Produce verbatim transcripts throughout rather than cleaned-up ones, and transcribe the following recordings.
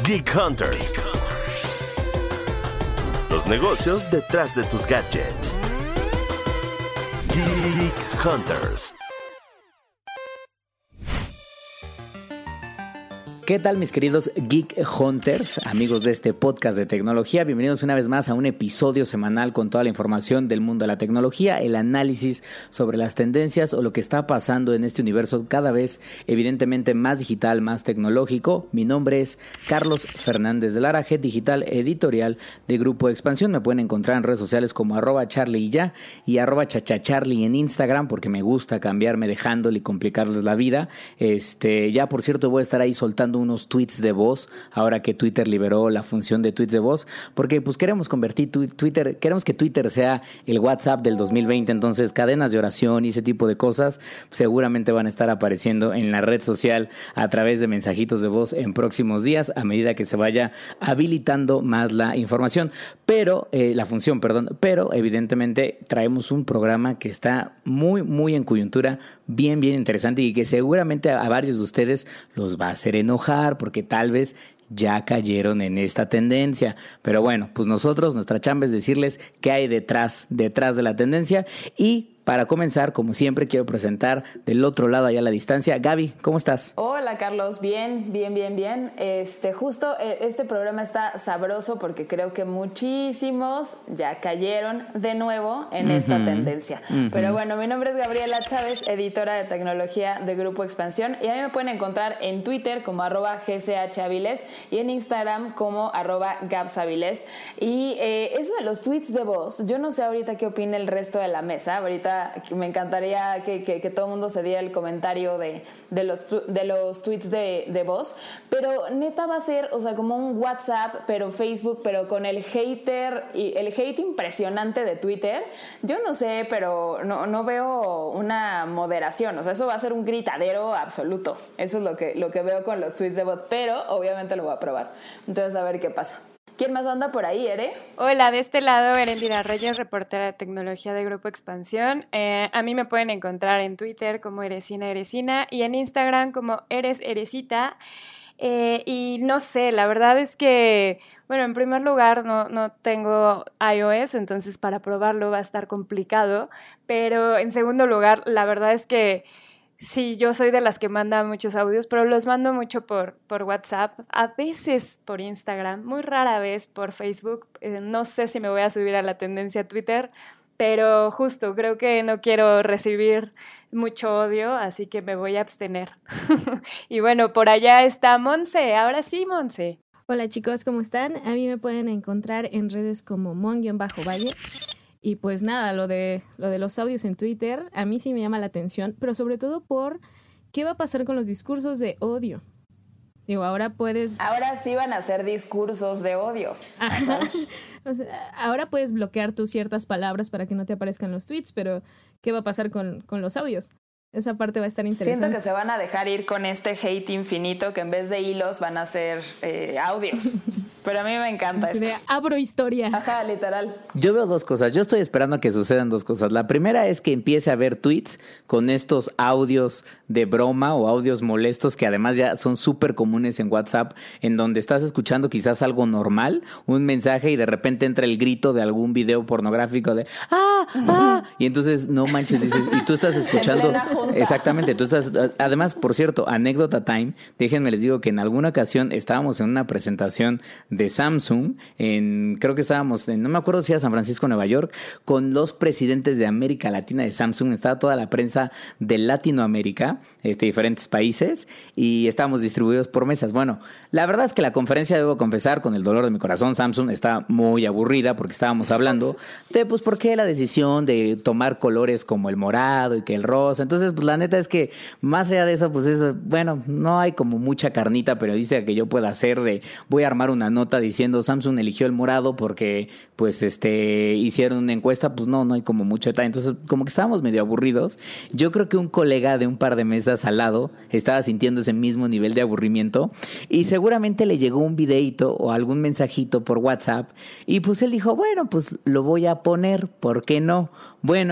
Geek Hunters. Los negocios detrás de tus gadgets. Geek Hunters. ¿Qué tal, mis queridos Geek Hunters, amigos de este podcast de tecnología? Bienvenidos una vez más a un episodio semanal con toda la información del mundo de la tecnología, el análisis sobre las tendencias o lo que está pasando en este universo cada vez evidentemente más digital, más tecnológico. Mi nombre es Carlos Fernández de Lara, Head Digital Editorial de Grupo Expansión. Me pueden encontrar en redes sociales como arroba charlie y ya y arroba chachacharlie en Instagram, porque me gusta cambiarme dejándole y complicarles la vida. Este, ya por cierto voy a estar ahí soltando unos tweets de voz, ahora que Twitter liberó la función de tweets de voz, porque pues queremos convertir tu- Twitter, queremos que Twitter sea el WhatsApp del dos mil veinte, entonces cadenas de oración y ese tipo de cosas seguramente van a estar apareciendo en la red social a través de mensajitos de voz en próximos días, a medida que se vaya habilitando más la información, pero, eh, la función, perdón, pero evidentemente traemos un programa que está muy, muy en coyuntura, bien, bien interesante y que seguramente a, a varios de ustedes los va a hacer enojar porque tal vez ya cayeron en esta tendencia. Pero bueno, pues nosotros, nuestra chamba es decirles qué hay detrás, detrás de la tendencia. Y para comenzar, como siempre, quiero presentar del otro lado, allá a la distancia, Gaby, ¿cómo estás? Hola, Carlos, bien, bien, bien, bien. Este, justo eh, este programa está sabroso porque creo que muchísimos ya cayeron de nuevo en uh-huh. esta tendencia. Uh-huh. Pero bueno, mi nombre es Gabriela Chávez, editora de tecnología de Grupo Expansión, y a mí me pueden encontrar en Twitter como arroba gchaviles y en Instagram como arroba gabsaviles. Y eh, eso de los tweets de voz, yo no sé ahorita qué opina el resto de la mesa. Ahorita me encantaría que, que, que todo el mundo se diera el comentario de, de, los, de los tweets de, de voz, pero neta va a ser, o sea, como un WhatsApp, pero Facebook, pero con el hater y el hate impresionante de Twitter. Yo no sé, pero no, no veo una moderación, o sea, eso va a ser un gritadero absoluto. Eso es lo que, lo que veo con los tweets de voz, pero obviamente lo voy a probar. Entonces, a ver qué pasa. ¿Quién más anda por ahí, Ere? Hola, de este lado, Erendira Reyes, reportera de tecnología de Grupo Expansión. Eh, a mí me pueden encontrar en Twitter como Eresina Eresina y en Instagram como Eres Eresita. Eh, y no sé, la verdad es que, bueno, en primer lugar no, no tengo iOS, entonces para probarlo va a estar complicado. Pero en segundo lugar, la verdad es que sí, yo soy de las que manda muchos audios, pero los mando mucho por, por WhatsApp, a veces por Instagram, muy rara vez por Facebook. Eh, no sé si me voy a subir a la tendencia Twitter, pero justo creo que no quiero recibir mucho odio, así que me voy a abstener. Y bueno, por allá está Monse. Ahora sí, Monse. Hola chicos, ¿cómo están? A mí me pueden encontrar en redes como mon-valle. Y pues nada, lo de, lo de los audios en Twitter, a mí sí me llama la atención, pero sobre todo por qué va a pasar con los discursos de odio. Digo, ahora puedes... Ahora sí van a ser discursos de odio. O sea, ahora puedes bloquear tus ciertas palabras para que no te aparezcan los tweets, pero ¿qué va a pasar con, con los audios? Esa parte va a estar interesante. Siento que se van a dejar ir con este hate infinito, que en vez de hilos van a ser eh, audios. Pero a mí me encanta esto. De, abro historia. Ajá, literal. Yo veo dos cosas. Yo estoy esperando a que sucedan dos cosas. La primera es que empiece a haber tweets con estos audios de broma o audios molestos que además ya son súper comunes en WhatsApp, en donde estás escuchando quizás algo normal, un mensaje y de repente entra el grito de algún video pornográfico de ¡ah! ¡ah! Y entonces no manches, dices, y tú estás escuchando... Exactamente, tú estás, además, por cierto, anécdota time, déjenme les digo que en alguna ocasión estábamos en una presentación de Samsung, en, creo que estábamos en, no me acuerdo si era San Francisco, Nueva York, con los presidentes de América Latina de Samsung, estaba toda la prensa de Latinoamérica, este, diferentes países, y estábamos distribuidos por mesas. Bueno, la verdad es que la conferencia, debo confesar, con el dolor de mi corazón, Samsung está muy aburrida porque estábamos hablando de, pues, por qué la decisión de tomar colores como el morado y que el rosa. Entonces, pues, la neta es que más allá de eso, pues eso, bueno, no hay como mucha carnita periodística que yo pueda hacer de, voy a armar una nota diciendo Samsung eligió el morado porque, pues, este, hicieron una encuesta. Pues no, no hay como mucho detalle. Entonces, como que estábamos medio aburridos. Yo creo que un colega de un par de mesas al lado estaba sintiendo ese mismo nivel de aburrimiento y seguramente le llegó un videito o algún mensajito por WhatsApp y pues él dijo, bueno, pues lo voy a poner, ¿por qué no? Bueno,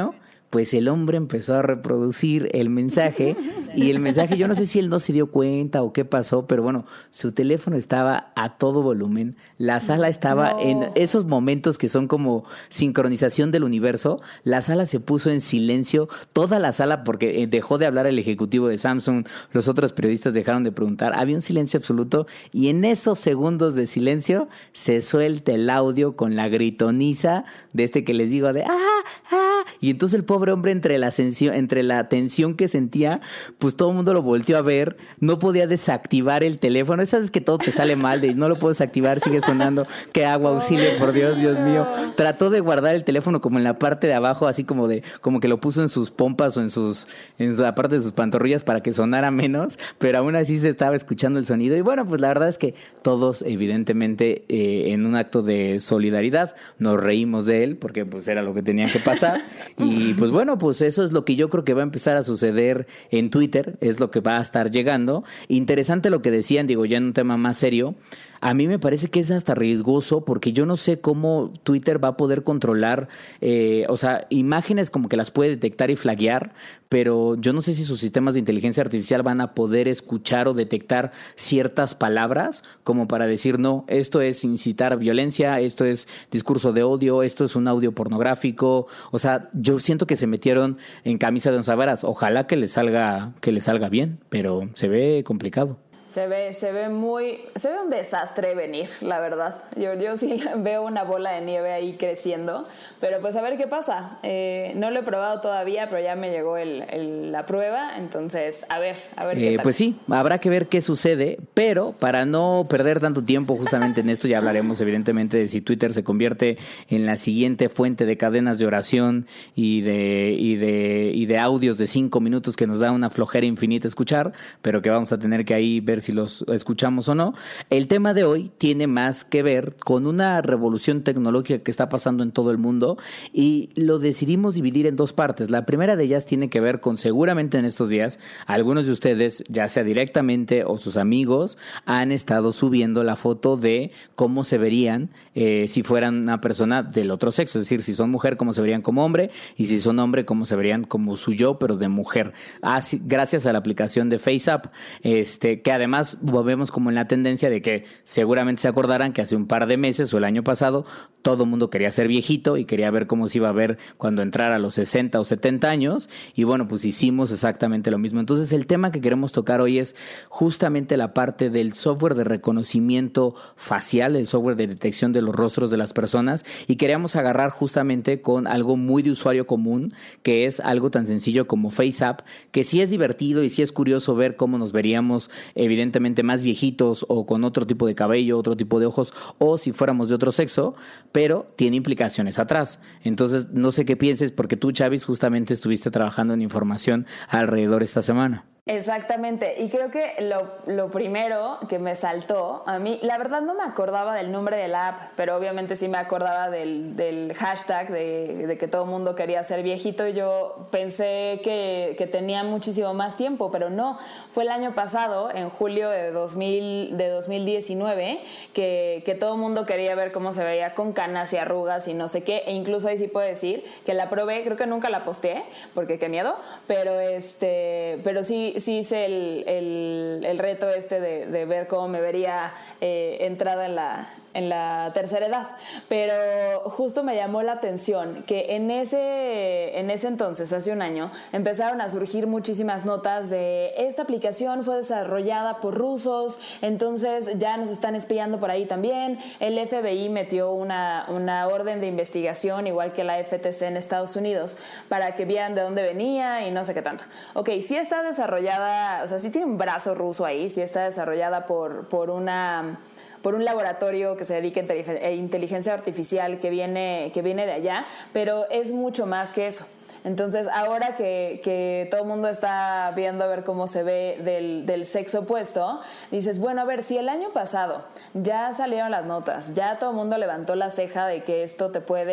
pues el hombre empezó a reproducir el mensaje y el mensaje, yo no sé si él no se dio cuenta o qué pasó, pero bueno, su teléfono estaba a todo volumen, la sala estaba No. en esos momentos que son como sincronización del universo, la sala se puso en silencio, toda la sala, porque dejó de hablar el ejecutivo de Samsung, los otros periodistas dejaron de preguntar, había un silencio absoluto y en esos segundos de silencio se suelta el audio con la gritoniza de este que les digo de ¡ah! ¡ah! Y entonces el pobre hombre entre la, sensi- entre la tensión que sentía, pues todo el mundo lo volteó a ver, no podía desactivar el teléfono, esa vez que todo te sale mal, de no lo puedo desactivar, sigue sonando, ¿qué hago? Auxilio, por Dios, Dios mío. Trató de guardar el teléfono como en la parte de abajo, así como de, como que lo puso en sus pompas o en sus, en la parte de sus pantorrillas para que sonara menos, pero aún así se estaba escuchando el sonido. Y bueno, pues la verdad es que todos, evidentemente, eh, en un acto de solidaridad, nos reímos de él, porque pues era lo que tenía que pasar. Y pues bueno, pues eso es lo que yo creo que va a empezar a suceder en Twitter, es lo que va a estar llegando. Interesante lo que decían, digo, ya en un tema más serio. A mí me parece que es hasta riesgoso porque yo no sé cómo Twitter va a poder controlar, eh, o sea, imágenes como que las puede detectar y flaguear, pero yo no sé si sus sistemas de inteligencia artificial van a poder escuchar o detectar ciertas palabras como para decir, no, esto es incitar a violencia, esto es discurso de odio, esto es un audio pornográfico. O sea, yo siento que se metieron en camisa de once varas. Ojalá que les salga, que les salga bien, pero se ve complicado. Se ve, se ve muy, se ve un desastre venir, la verdad. Yo, yo sí veo una bola de nieve ahí creciendo, pero pues a ver qué pasa. Eh, no lo he probado todavía, pero ya me llegó el, el, la prueba, entonces a ver, a ver qué Eh, tal. pues sí, habrá que ver qué sucede, pero para no perder tanto tiempo justamente en esto, ya hablaremos evidentemente de si Twitter se convierte en la siguiente fuente de cadenas de oración y de, y de, y de audios de cinco minutos que nos da una flojera infinita escuchar, pero que vamos a tener que ahí ver si los escuchamos o no. El tema de hoy tiene más que ver con una revolución tecnológica que está pasando en todo el mundo y lo decidimos dividir en dos partes. La primera de ellas tiene que ver con, seguramente en estos días, algunos de ustedes, ya sea directamente o sus amigos, han estado subiendo la foto de cómo se verían eh, si fueran una persona del otro sexo, es decir, si son mujer, cómo se verían como hombre, y si son hombre, cómo se verían como su yo, pero de mujer. Así, gracias a la aplicación de FaceApp, este, que además vemos como en la tendencia de que seguramente se acordarán que hace un par de meses o el año pasado todo el mundo quería ser viejito y quería ver cómo se iba a ver cuando entrara a los sesenta o setenta años y bueno, pues hicimos exactamente lo mismo. Entonces el tema que queremos tocar hoy es justamente la parte del software de reconocimiento facial, el software de detección de los rostros de las personas, y queríamos agarrar justamente con algo muy de usuario común, que es algo tan sencillo como FaceApp, que sí es divertido y sí es curioso ver cómo nos veríamos evidentemente más viejitos o con otro tipo de cabello, otro tipo de ojos, o si fuéramos de otro sexo, pero tiene implicaciones atrás. Entonces, no sé qué pienses, porque tú, Chavis, justamente estuviste trabajando en información alrededor esta semana. Exactamente, y creo que lo, lo primero que me saltó a mí, la verdad no me acordaba del nombre de la app, pero obviamente sí me acordaba del, del hashtag de, de que todo el mundo quería ser viejito, y yo pensé que, que tenía muchísimo más tiempo, pero no, fue el año pasado, en julio de, dos mil, de dos mil diecinueve, que, que todo el mundo quería ver cómo se veía con canas y arrugas y no sé qué, e incluso ahí sí puedo decir que la probé, creo que nunca la posteé, porque qué miedo, pero, este, pero sí, sí hice el, el, el reto este de, de ver cómo me vería eh, entrada en la, en la tercera edad, pero justo me llamó la atención que en ese, en ese entonces, hace un año, empezaron a surgir muchísimas notas de esta aplicación fue desarrollada por rusos, entonces ya nos están espiando por ahí también, el F B I metió una, una orden de investigación, igual que la F T C en Estados Unidos, para que vieran de dónde venía y no sé qué tanto. Ok, sí está desarrollada, o sea, sí tiene un brazo ruso ahí, sí está desarrollada por, por una... por un laboratorio que se dedica a inteligencia artificial que viene, que viene de allá, pero es mucho más que eso. Entonces, ahora que, que todo el mundo está viendo a ver cómo se ve del, del sexo opuesto, dices, bueno, a ver, si el año pasado ya salieron las notas, ya todo el mundo levantó la ceja de que esto te puede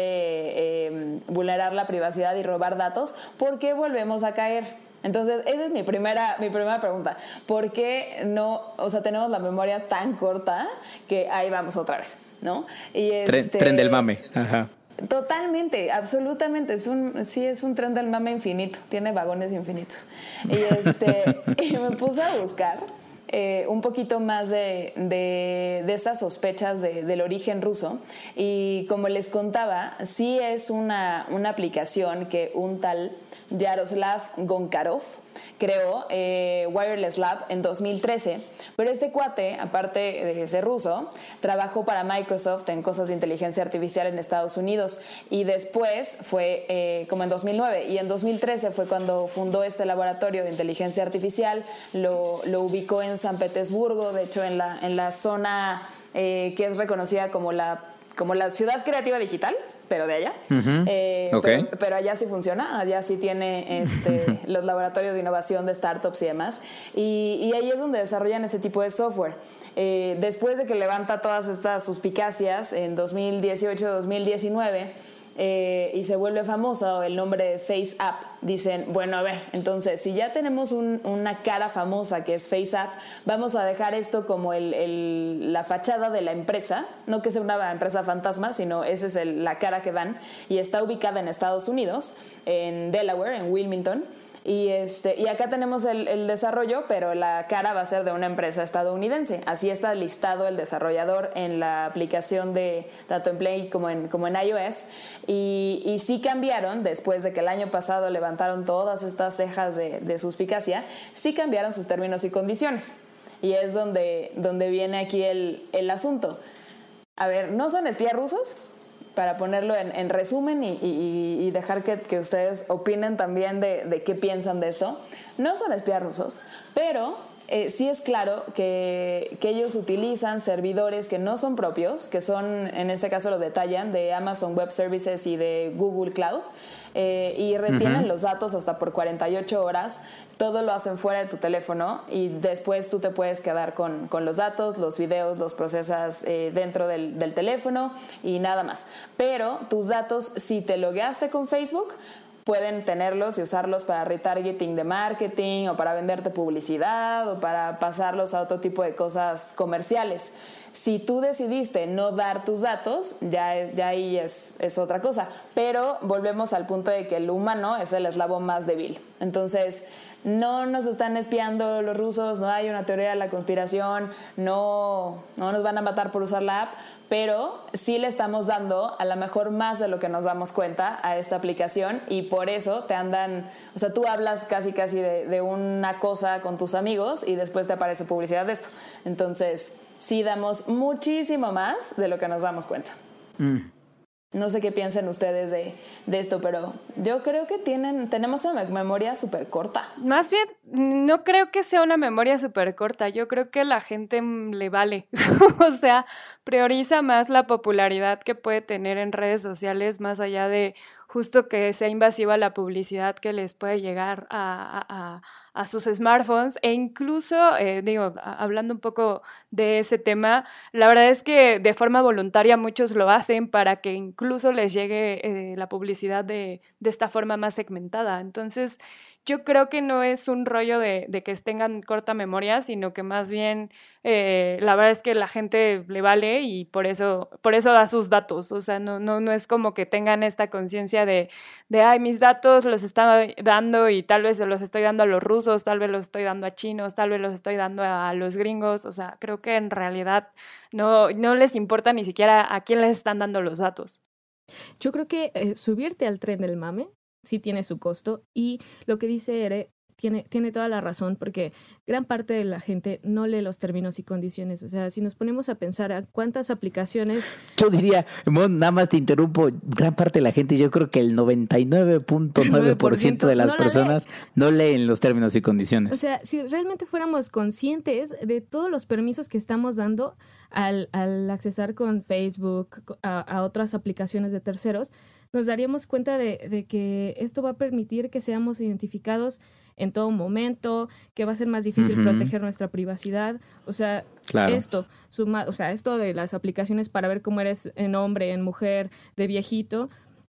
eh, vulnerar la privacidad y robar datos, ¿por qué volvemos a caer? Entonces, esa es mi primera, mi primera pregunta. ¿Por qué no, o sea, tenemos la memoria tan corta que ahí vamos otra vez, ¿no? Y este, tren, tren del mame. Ajá. Totalmente, absolutamente. Es un, sí, es un tren del mame infinito. Tiene vagones infinitos. Y, este, y me puse a buscar eh, un poquito más de, de, de estas sospechas de, del origen ruso. Y como les contaba, sí es una, una aplicación que un tal Yaroslav Gonkarov creó, eh, Wireless Lab, en dos mil trece, pero este cuate, aparte de ser ruso, trabajó para Microsoft en cosas de inteligencia artificial en Estados Unidos, y después fue eh, como en dos mil nueve, y en dos mil trece fue cuando fundó este laboratorio de inteligencia artificial. Lo, lo ubicó en San Petersburgo, de hecho en la, en la zona eh, que es reconocida como la como la ciudad creativa digital, pero de allá. Uh-huh. Eh, okay. pero, pero allá sí funciona, allá sí tiene este, los laboratorios de innovación de startups y demás. Y, y ahí es donde desarrollan ese tipo de software. Eh, después de que levanta todas estas suspicacias en dos mil dieciocho dos mil diecinueve, Eh, y se vuelve famoso el nombre de FaceApp, dicen, bueno, a ver, entonces si ya tenemos un, una cara famosa que es FaceApp, vamos a dejar esto como el, el, la fachada de la empresa, no que sea una empresa fantasma, sino esa es el, la cara que dan, y está ubicada en Estados Unidos, en Delaware, en Wilmington. Y, este, y acá tenemos el, el desarrollo, pero la cara va a ser de una empresa estadounidense. Así está listado el desarrollador en la aplicación de tanto en Play como en, como en iOS. Y, y sí cambiaron, después de que el año pasado levantaron todas estas cejas de, de suspicacia, sí cambiaron sus términos y condiciones. Y es donde, donde viene aquí el, el asunto. A ver, ¿no son espías rusos? Para ponerlo en, en resumen y, y, y dejar que, que ustedes opinen también de, de qué piensan de esto. No son espías rusos, pero eh, sí es claro que, que ellos utilizan servidores que no son propios, que son, en este caso lo detallan, de Amazon Web Services y de Google Cloud, eh, y retienen uh-huh. los datos hasta por cuarenta y ocho horas. Todo lo hacen fuera de tu teléfono y después tú te puedes quedar con, con los datos, los videos, los procesas eh, dentro del, del teléfono y nada más. Pero tus datos, si te logueaste con Facebook, pueden tenerlos y usarlos para retargeting de marketing o para venderte publicidad o para pasarlos a otro tipo de cosas comerciales. Si tú decidiste no dar tus datos, ya, es, ya ahí es, es otra cosa. Pero volvemos al punto de que el humano es el eslabón más débil. Entonces, no nos están espiando los rusos, no hay una teoría de la conspiración, no, no nos van a matar por usar la app, pero sí le estamos dando a lo mejor más de lo que nos damos cuenta a esta aplicación, y por eso te andan, o sea, tú hablas casi casi de, de una cosa con tus amigos y después te aparece publicidad de esto. Entonces, sí damos muchísimo más de lo que nos damos cuenta. Mm. No sé qué piensan ustedes de, de esto, pero yo creo que tienen, tenemos una memoria súper corta. Más bien, no creo que sea una memoria súper corta. Yo creo que la gente le vale. O sea, prioriza más la popularidad que puede tener en redes sociales, más allá de justo que sea invasiva la publicidad que les puede llegar a, a, a sus smartphones. E incluso, eh, digo, hablando un poco de ese tema, la verdad es que de forma voluntaria muchos lo hacen para que incluso les llegue eh, la publicidad de, de esta forma más segmentada. Entonces, yo creo que no es un rollo de, de que tengan corta memoria, sino que más bien eh, la verdad es que la gente le vale y por eso, por eso da sus datos. O sea, no, no, no es como que tengan esta conciencia de, de, ay, mis datos los estaba dando y tal vez se los estoy dando a los rusos, tal vez los estoy dando a chinos, tal vez los estoy dando a los gringos. O sea, creo que en realidad no, no les importa ni siquiera a quién les están dando los datos. Yo creo que eh, subirte al tren del mame sí tiene su costo, y lo que dice Ere tiene, tiene toda la razón, porque gran parte de la gente no lee los términos y condiciones. O sea, si nos ponemos a pensar a cuántas aplicaciones... Yo diría, Mon, nada más te interrumpo, gran parte de la gente, yo creo que el noventa y nueve punto nueve por ciento de las no personas lee. no leen los términos y condiciones. O sea, si realmente fuéramos conscientes de todos los permisos que estamos dando al, al accesar con Facebook a, a otras aplicaciones de terceros, nos daríamos cuenta de, de que esto va a permitir que seamos identificados en todo momento, que va a ser más difícil uh-huh. proteger nuestra privacidad. O sea, claro. esto, suma, o sea, esto de las aplicaciones para ver cómo eres en hombre, en mujer, de viejito,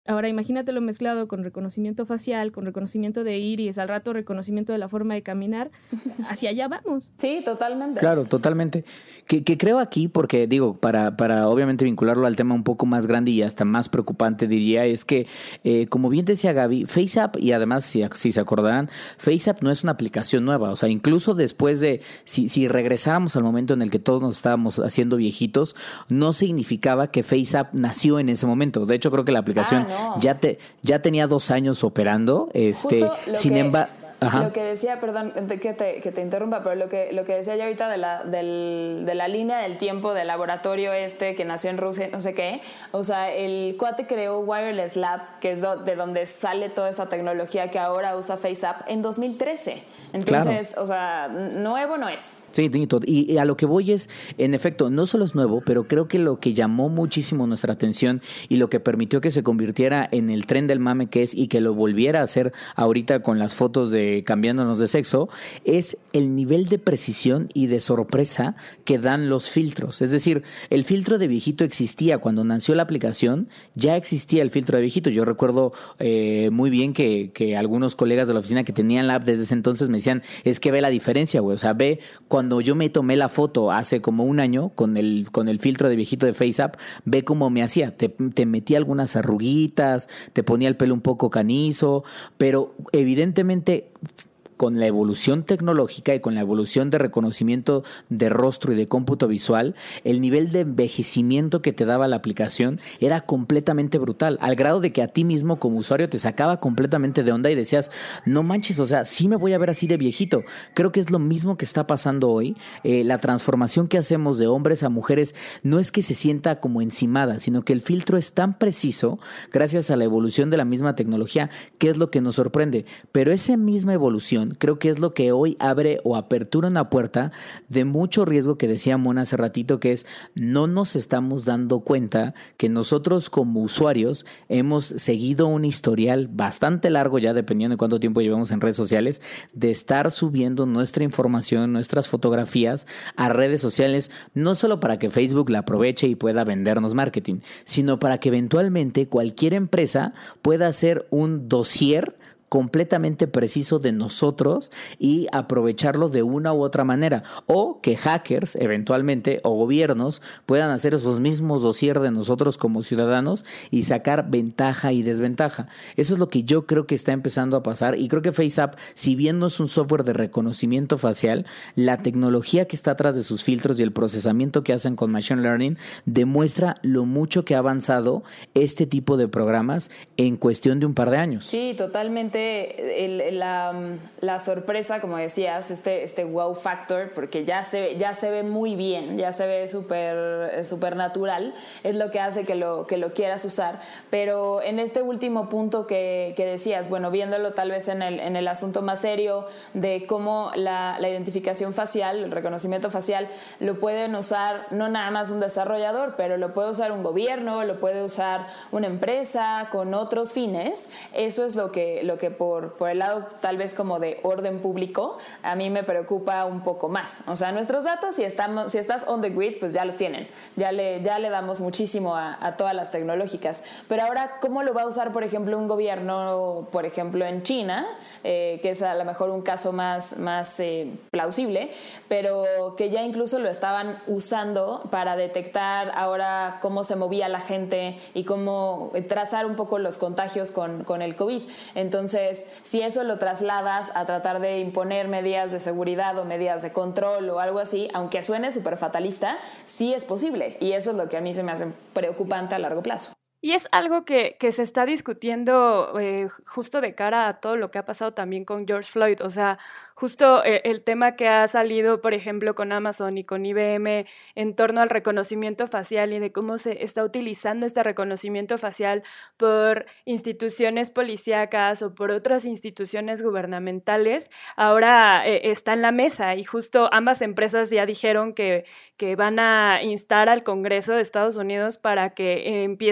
Ahora imagínatelo mezclado con reconocimiento facial, con reconocimiento de iris, al rato reconocimiento de la forma de caminar. Hacia allá vamos. Sí, totalmente. Claro, totalmente. Que, que creo aquí, porque digo, para, para obviamente vincularlo al tema un poco más grande y hasta más preocupante, diría, es que, eh, como bien decía Gaby, FaceApp, y además, si, si se acordarán, FaceApp no es una aplicación nueva. O sea, incluso después de, si, si regresáramos al momento en el que todos nos estábamos haciendo viejitos, no significaba que FaceApp nació en ese momento. De hecho, creo que la aplicación Ah, no. ya, te, ya tenía dos años operando. Este, Justo lo sin que- embargo... Ajá. Lo que decía, perdón de que te, que te interrumpa, pero lo que, lo que decía yo ahorita de la, del, de la línea del tiempo del laboratorio este que nació en Rusia, no sé qué, o sea, el cuate creó Wireless Lab, que es do, de donde sale toda esta tecnología que ahora usa FaceApp, en dos mil trece. Entonces, claro. O sea, nuevo no es. Sí, y, y a lo que voy es, en efecto, no solo es nuevo, pero creo que lo que llamó muchísimo nuestra atención y lo que permitió que se convirtiera en el tren del mame que es y que lo volviera a hacer ahorita con las fotos de cambiándonos de sexo, es el nivel de precisión y de sorpresa que dan los filtros. Es decir, el filtro de viejito existía cuando nació la aplicación, ya existía el filtro de viejito. Yo recuerdo eh, muy bien que, que algunos colegas de la oficina que tenían la app desde ese entonces me decían, es que ve la diferencia, güey. O sea, ve cuando yo me tomé la foto hace como un año con el, con el filtro de viejito de FaceApp, ve cómo me hacía. Te, te metía algunas arruguitas, te ponía el pelo un poco canizo, pero evidentemente con la evolución tecnológica y con la evolución de reconocimiento de rostro y de cómputo visual, el nivel de envejecimiento que te daba la aplicación era completamente brutal, al grado de que a ti mismo como usuario te sacaba completamente de onda y decías, no manches, o sea, sí me voy a ver así de viejito. Creo que es lo mismo que está pasando hoy. Eh, la transformación que hacemos de hombres a mujeres no es que se sienta como encimada, sino que el filtro es tan preciso gracias a la evolución de la misma tecnología, que es lo que nos sorprende. Pero esa misma evolución creo que es lo que hoy abre o apertura una puerta de mucho riesgo que decía Mona hace ratito, que es no nos estamos dando cuenta que nosotros como usuarios hemos seguido un historial bastante largo, ya dependiendo de cuánto tiempo llevamos en redes sociales, de estar subiendo nuestra información, nuestras fotografías a redes sociales, no solo para que Facebook la aproveche y pueda vendernos marketing, sino para que eventualmente cualquier empresa pueda hacer un dossier completamente preciso de nosotros y aprovecharlo de una u otra manera, o que hackers eventualmente o gobiernos puedan hacer esos mismos dossier de nosotros como ciudadanos y sacar ventaja y desventaja. Eso es lo que yo creo que está empezando a pasar, y creo que FaceApp, si bien no es un software de reconocimiento facial, la tecnología que está atrás de sus filtros y el procesamiento que hacen con Machine Learning demuestra lo mucho que ha avanzado este tipo de programas en cuestión de un par de años. Sí, totalmente. El, la, la sorpresa, como decías, este, este wow factor, porque ya se, ya se ve muy bien, ya se ve súper súper natural, es lo que hace que lo, que lo quieras usar. Pero en este último punto que, que decías, bueno, viéndolo tal vez en el, en el asunto más serio de cómo la, la identificación facial, el reconocimiento facial, lo pueden usar no nada más un desarrollador, pero lo puede usar un gobierno, lo puede usar una empresa con otros fines. Eso es lo que, lo que Por, por el lado tal vez como de orden público, a mí me preocupa un poco más. O sea, nuestros datos, si, estamos, si estás on the grid, pues ya los tienen. Ya le, ya le damos muchísimo a, a todas las tecnológicas. Pero ahora, ¿cómo lo va a usar, por ejemplo, un gobierno, por ejemplo, en China? Eh, que es a lo mejor un caso más, más eh, plausible, pero que ya incluso lo estaban usando para detectar ahora cómo se movía la gente y cómo trazar un poco los contagios con, con el COVID. Entonces, si eso lo trasladas a tratar de imponer medidas de seguridad o medidas de control o algo así, aunque suene súper fatalista, sí es posible. Y eso es lo que a mí se me hace preocupante a largo plazo. Y es algo que, que se está discutiendo eh, justo de cara a todo lo que ha pasado también con George Floyd. O sea, justo eh, el tema que ha salido, por ejemplo, con Amazon y con I B M en torno al reconocimiento facial y de cómo se está utilizando este reconocimiento facial por instituciones policíacas o por otras instituciones gubernamentales, ahora eh, está en la mesa. Y justo ambas empresas ya dijeron que, que van a instar al Congreso de Estados Unidos para que eh, empiecen a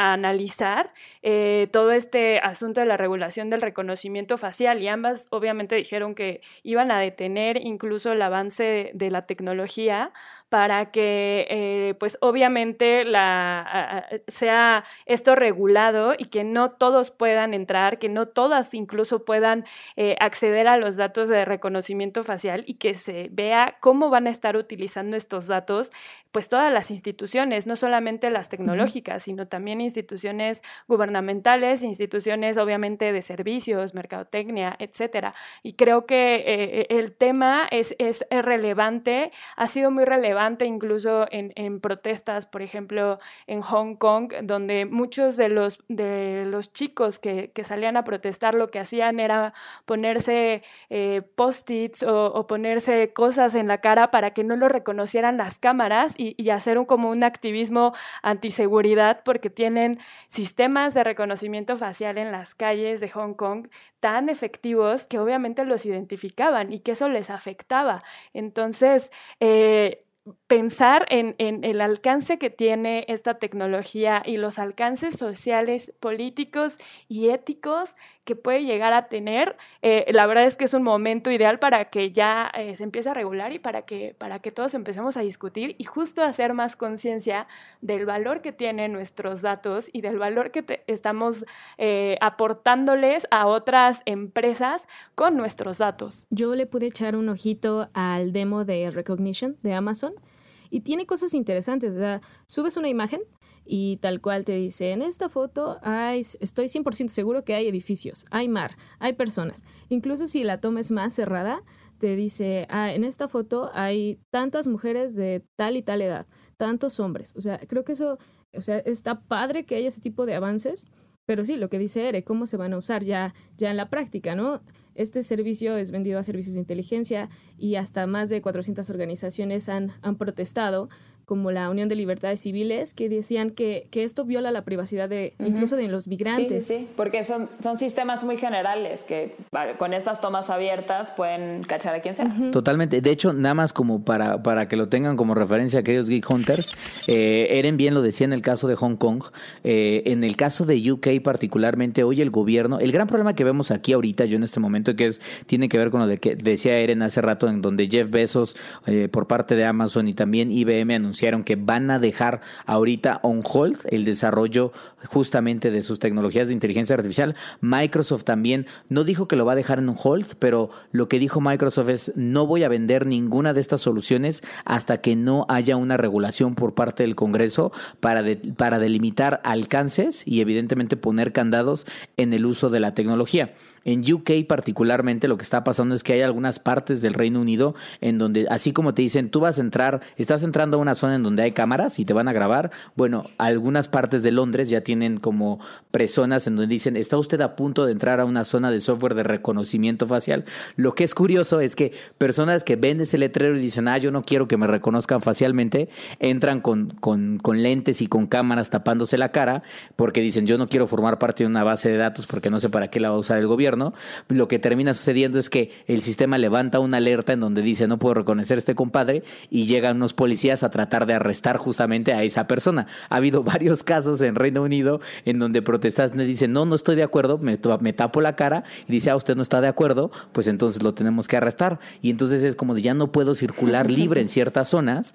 a analizar eh, todo este asunto de la regulación del reconocimiento facial, y ambas obviamente dijeron que iban a detener incluso el avance de, de la tecnología para que eh, pues obviamente la, a, sea esto regulado y que no todos puedan entrar, que no todas incluso puedan eh, acceder a los datos de reconocimiento facial, y que se vea cómo van a estar utilizando estos datos pues todas las instituciones, no solamente las tecnológicas, uh-huh. sino también instituciones gubernamentales, instituciones obviamente de servicios, mercadotecnia, etcétera. Y creo que eh, el tema es, es relevante, ha sido muy relevante incluso en, en protestas, por ejemplo, en Hong Kong, donde muchos de los, de los chicos que, que salían a protestar lo que hacían era ponerse eh, post-its o, o ponerse cosas en la cara para que no lo reconocieran las cámaras, y, y hacer un, como un activismo antiseguridad, porque tienen sistemas de reconocimiento facial en las calles de Hong Kong tan efectivos que obviamente los identificaban y que eso les afectaba. Entonces, eh, pensar en, en el alcance que tiene esta tecnología y los alcances sociales, políticos y éticos que puede llegar a tener, eh, la verdad es que es un momento ideal para que ya eh, se empiece a regular, y para que, para que todos empecemos a discutir y justo hacer más conciencia del valor que tienen nuestros datos y del valor que te, estamos eh, aportándoles a otras empresas con nuestros datos. Yo le pude echar un ojito al demo de Recognition de Amazon y tiene cosas interesantes. O sea, subes una imagen y tal cual te dice, en esta foto hay, estoy cien por ciento seguro que hay edificios, hay mar, hay personas. Incluso si la toma es más cerrada, te dice, ah, en esta foto hay tantas mujeres de tal y tal edad, tantos hombres. O sea, creo que eso, o sea, está padre que haya ese tipo de avances, pero sí, lo que dice Ere, cómo se van a usar ya, ya en la práctica, ¿no? Este servicio es vendido a servicios de inteligencia y hasta más de cuatrocientas organizaciones han, han protestado, como la Unión de Libertades Civiles, que decían que, que esto viola la privacidad de uh-huh. incluso de los migrantes. Sí, sí, porque son, son sistemas muy generales que con estas tomas abiertas pueden cachar a quien sea. Uh-huh. Totalmente. De hecho, nada más como para, para que lo tengan como referencia, queridos Geek Hunters, eh, Eren bien lo decía en el caso de Hong Kong, eh, en el caso de U K particularmente, hoy el gobierno, el gran problema que vemos aquí ahorita, yo en este momento, que es tiene que ver con lo de que decía Eren hace rato, en donde Jeff Bezos, eh, por parte de Amazon y también I B M anunció que van a dejar ahorita on hold el desarrollo justamente de sus tecnologías de inteligencia artificial. Microsoft también no dijo que lo va a dejar en on hold, pero lo que dijo Microsoft es: no voy a vender ninguna de estas soluciones hasta que no haya una regulación por parte del Congreso para, de, para delimitar alcances y evidentemente poner candados en el uso de la tecnología. En U K particularmente lo que está pasando es que hay algunas partes del Reino Unido en donde, así como te dicen, tú vas a entrar, estás entrando a una zona en donde hay cámaras y te van a grabar. Bueno, algunas partes de Londres ya tienen como personas en donde dicen: está usted a punto de entrar a una zona de software de reconocimiento facial. Lo que es curioso es que personas que ven ese letrero y dicen: ah, yo no quiero que me reconozcan facialmente, entran con, con, con lentes y con cámaras tapándose la cara porque dicen: yo no quiero formar parte de una base de datos porque no sé para qué la va a usar el gobierno. Lo que termina sucediendo es que el sistema levanta una alerta en donde dice: no puedo reconocer a este compadre, y llegan unos policías a tratar de arrestar justamente a esa persona. Ha habido varios casos en Reino Unido en donde protestantes dicen: no, no estoy de acuerdo, me, me tapo la cara, y dice: ah, usted no está de acuerdo, pues entonces lo tenemos que arrestar. Y entonces es como de: ya no puedo circular libre en ciertas zonas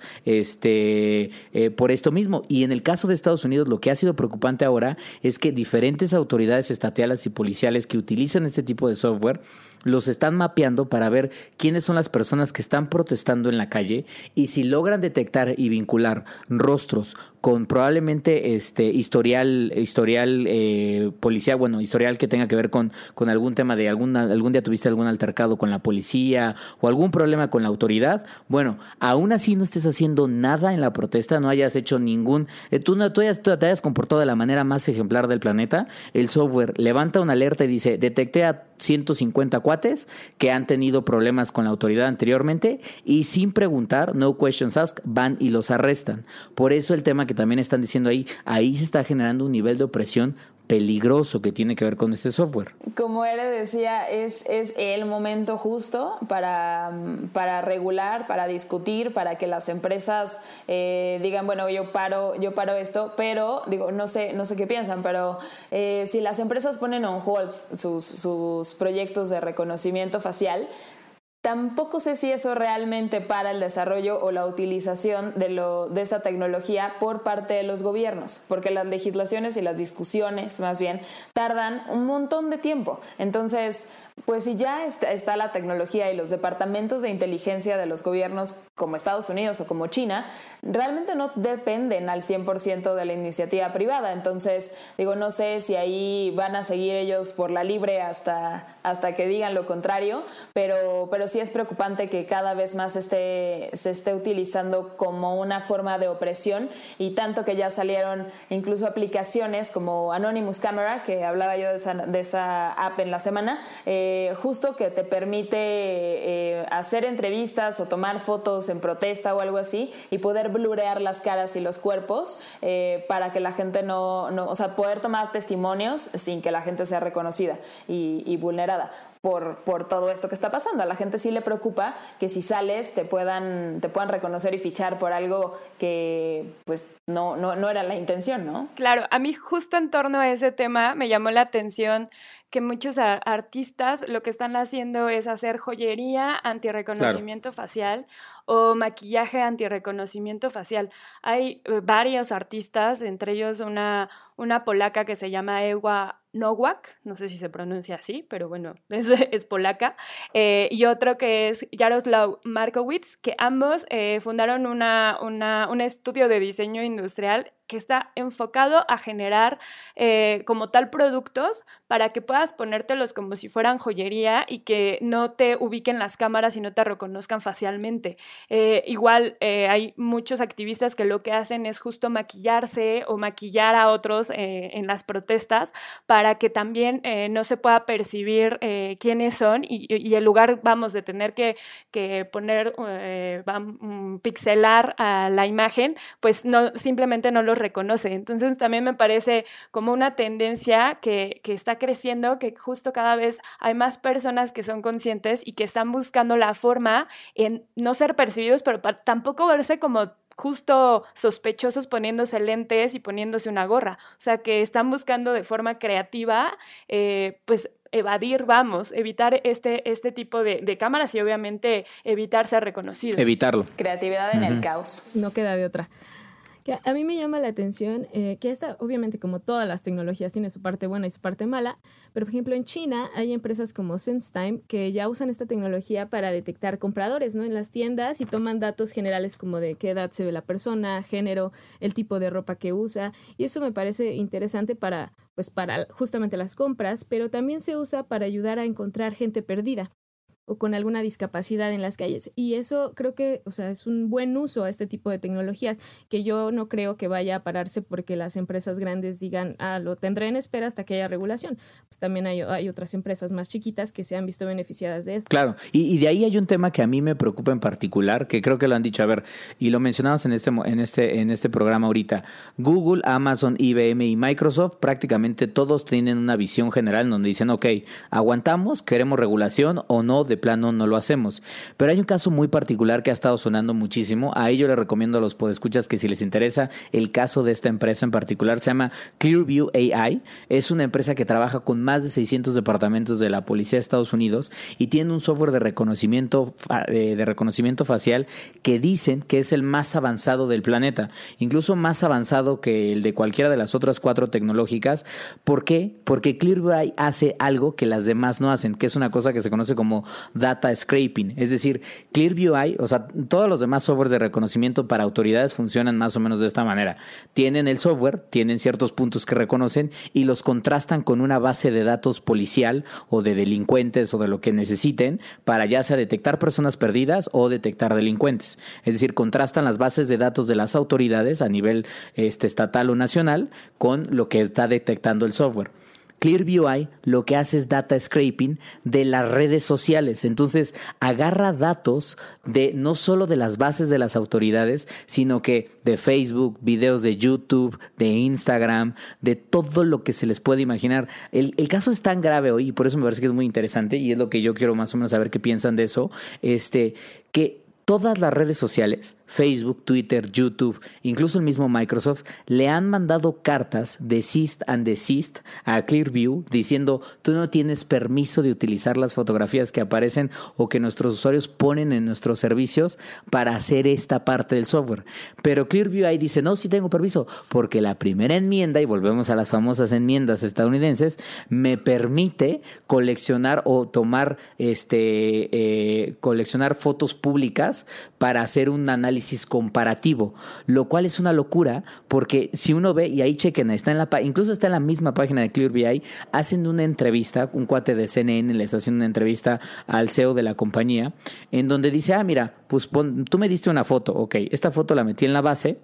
este eh, por esto mismo. Y en el caso de Estados Unidos, lo que ha sido preocupante ahora es que diferentes autoridades estatales y policiales que utilizan este tipo de software los están mapeando para ver quiénes son las personas que están protestando en la calle, y si logran detectar y vincular rostros con probablemente este historial historial eh, policial, bueno, historial que tenga que ver con, con algún tema de alguna, algún día tuviste algún altercado con la policía o algún problema con la autoridad, bueno, aún así no estés haciendo nada en la protesta, no hayas hecho ningún, eh, tú, no, tú, hayas, tú te hayas comportado de la manera más ejemplar del planeta, el software levanta una alerta y dice: detecté a ciento cincuenta cuates que han tenido problemas con la autoridad anteriormente, y sin preguntar, no questions asked, van y los arrestan. Por eso el tema que también están diciendo ahí, ahí se está generando un nivel de opresión peligroso que tiene que ver con este software. Como Ere decía, es, es el momento justo para, para regular, para discutir, para que las empresas eh, digan, bueno, yo paro, yo paro esto, pero digo, no sé, no sé qué piensan, pero eh, si las empresas ponen on hold sus, sus proyectos de reconocimiento facial, tampoco sé si eso realmente para el desarrollo o la utilización de, lo, de esta tecnología por parte de los gobiernos, porque las legislaciones y las discusiones, más bien, tardan un montón de tiempo. Entonces, pues si ya está, está la tecnología y los departamentos de inteligencia de los gobiernos como Estados Unidos o como China, realmente no dependen al cien por ciento de la iniciativa privada. Entonces, digo, no sé si ahí van a seguir ellos por la libre hasta, hasta que digan lo contrario, pero, pero sí es preocupante que cada vez más esté, se esté utilizando como una forma de opresión, y tanto que ya salieron incluso aplicaciones como Anonymous Camera, que hablaba yo de esa, de esa app en la semana, eh, justo que te permite eh, hacer entrevistas o tomar fotos en protesta o algo así y poder blurear las caras y los cuerpos eh, para que la gente no, no, o sea, poder tomar testimonios sin que la gente sea reconocida y, y vulnerada por, por todo esto que está pasando. A la gente sí le preocupa que si sales te puedan, te puedan reconocer y fichar por algo que pues no, no, no era la intención, ¿no? Claro, a mí justo en torno a ese tema me llamó la atención que muchos a- artistas lo que están haciendo es hacer joyería antirreconocimiento Claro. facial o maquillaje antirreconocimiento facial. Hay eh, varios artistas, entre ellos una, una polaca que se llama Ewa Nowak, no sé si se pronuncia así, pero bueno, es, es polaca, eh, y otro que es Jaroslaw Markowitz, que ambos eh, fundaron una, una, un estudio de diseño industrial que está enfocado a generar eh, como tal productos para que puedas ponértelos como si fueran joyería y que no te ubiquen las cámaras y no te reconozcan facialmente. Eh, igual eh, hay muchos activistas que lo que hacen es justo maquillarse o maquillar a otros eh, en las protestas para que también eh, no se pueda percibir eh, quiénes son y, y el lugar, vamos, de tener que, que poner, eh, vamos, pixelar a la imagen, pues no, simplemente no lo reconoce. Entonces también me parece como una tendencia que, que está creciendo, que justo cada vez hay más personas que son conscientes y que están buscando la forma en no ser percibidos, pero pa- tampoco verse como justo sospechosos poniéndose lentes y poniéndose una gorra. O sea, que están buscando de forma creativa, eh, pues evadir, vamos, evitar este, este tipo de, de cámaras y obviamente evitar ser reconocidos. Evitarlo. Creatividad en Ujú. el caos. No queda de otra. Que a mí me llama la atención eh, que esta, obviamente como todas las tecnologías, tiene su parte buena y su parte mala, pero por ejemplo en China hay empresas como SenseTime que ya usan esta tecnología para detectar compradores, ¿no? En las tiendas y toman datos generales como de qué edad se ve la persona, género, el tipo de ropa que usa, y eso me parece interesante para, pues, para justamente las compras, pero también se usa para ayudar a encontrar gente perdida o con alguna discapacidad en las calles. Y eso creo que, o sea, es un buen uso a este tipo de tecnologías, que yo no creo que vaya a pararse porque las empresas grandes digan, ah, lo tendré en espera hasta que haya regulación. Pues también hay, hay otras empresas más chiquitas que se han visto beneficiadas de esto. Claro, y, y de ahí hay un tema que a mí me preocupa en particular, que creo que lo han dicho, a ver, y lo mencionamos en este, mo- en este, en este programa ahorita. Google, Amazon, I B M y Microsoft prácticamente todos tienen una visión general donde dicen, ok, aguantamos, queremos regulación o no, de plano no lo hacemos. Pero hay un caso muy particular que ha estado sonando muchísimo. A ello le recomiendo a los podescuchas que si les interesa el caso de esta empresa en particular, se llama Clearview A I. Es una empresa que trabaja con más de seiscientos departamentos de la policía de Estados Unidos y tiene un software de reconocimiento, fa- eh, de reconocimiento facial que dicen que es el más avanzado del planeta, incluso más avanzado que el de cualquiera de las otras cuatro tecnológicas. ¿Por qué? Porque Clearview A I hace algo que las demás no hacen, que es una cosa que se conoce como data scraping. Es decir, Clearview A I, o sea, todos los demás softwares de reconocimiento para autoridades funcionan más o menos de esta manera. Tienen el software, tienen ciertos puntos que reconocen y los contrastan con una base de datos policial o de delincuentes o de lo que necesiten para ya sea detectar personas perdidas o detectar delincuentes. Es decir, contrastan las bases de datos de las autoridades a nivel este, estatal o nacional con lo que está detectando el software. Clearview Eye lo que hace es data scraping de las redes sociales. Entonces, agarra datos de no solo de las bases de las autoridades, sino que de Facebook, videos de YouTube, de Instagram, de todo lo que se les puede imaginar. El, el caso es tan grave hoy, y por eso me parece que es muy interesante, y es lo que yo quiero más o menos saber qué piensan de eso, este, que todas las redes sociales, Facebook, Twitter, YouTube, incluso el mismo Microsoft, le han mandado cartas de cease and desist a Clearview diciendo: tú no tienes permiso de utilizar las fotografías que aparecen o que nuestros usuarios ponen en nuestros servicios para hacer esta parte del software. Pero Clearview ahí dice: no, sí tengo permiso, porque la primera enmienda, y volvemos a las famosas enmiendas estadounidenses, me permite coleccionar o tomar, este, eh, coleccionar fotos públicas para hacer un análisis comparativo, lo cual es una locura, porque si uno ve, y ahí chequen, está en la, incluso está en la misma página de Clearview, hacen una entrevista, un cuate de C N N le está haciendo una entrevista al C E O de la compañía, en donde dice: ah, mira, pues pon, tú me diste una foto, ok, esta foto la metí en la base,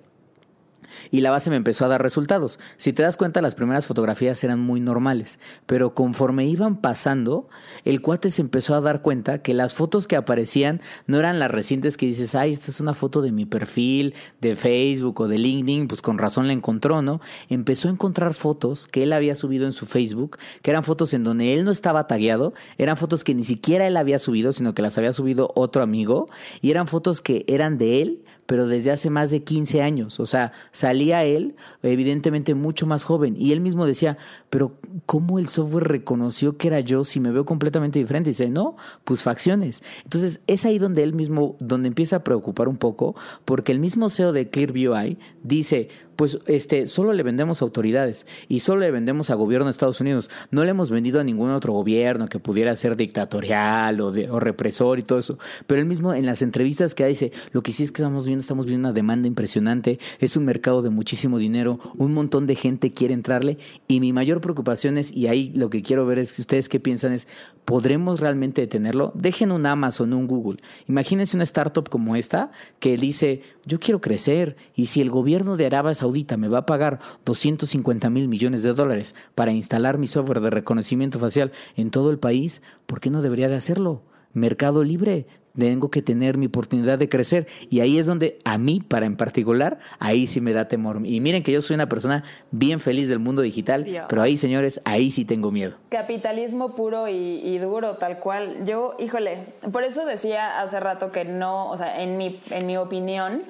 y la base me empezó a dar resultados. Si te das cuenta, las primeras fotografías eran muy normales, pero conforme iban pasando, el cuate se empezó a dar cuenta que las fotos que aparecían no eran las recientes que dices: ay, esta es una foto de mi perfil de Facebook o de LinkedIn, pues con razón la encontró, ¿no? Empezó a encontrar fotos que él había subido en su Facebook, que eran fotos en donde él no estaba tagueado, eran fotos que ni siquiera él había subido, sino que las había subido otro amigo, y eran fotos que eran de él, pero desde hace más de quince años. O sea, salía él, evidentemente mucho más joven, y él mismo decía: pero ¿cómo el software reconoció que era yo si me veo completamente diferente? Y dice: no, pues facciones. Entonces es ahí donde él mismo, donde empieza a preocupar un poco, porque el mismo C E O de Clearview Eye dice: pues este, solo le vendemos a autoridades y solo le vendemos a gobierno de Estados Unidos. No le hemos vendido a ningún otro gobierno que pudiera ser dictatorial o, de, o represor y todo eso. Pero él mismo en las entrevistas que dice: lo que sí es que estamos viendo, estamos viendo una demanda impresionante, es un mercado de muchísimo dinero, un montón de gente quiere entrarle, y mi mayor preocupación es, y ahí lo que quiero ver es que ustedes qué piensan es: ¿podremos realmente detenerlo? Dejen un Amazon, un Google. Imagínense una startup como esta que dice: yo quiero crecer, y si el gobierno de Arabia Saudita me va a pagar doscientos cincuenta mil millones de dólares para instalar mi software de reconocimiento facial en todo el país, ¿por qué no debería de hacerlo? Mercado libre, tengo que tener mi oportunidad de crecer. Y ahí es donde a mí, para en particular, ahí sí me da temor. Y miren que yo soy una persona bien feliz del mundo digital, Dios. Pero ahí, señores, ahí sí tengo miedo. Capitalismo puro y, y duro, tal cual. Yo, híjole, por eso decía hace rato que no, o sea, en mi, en mi opinión,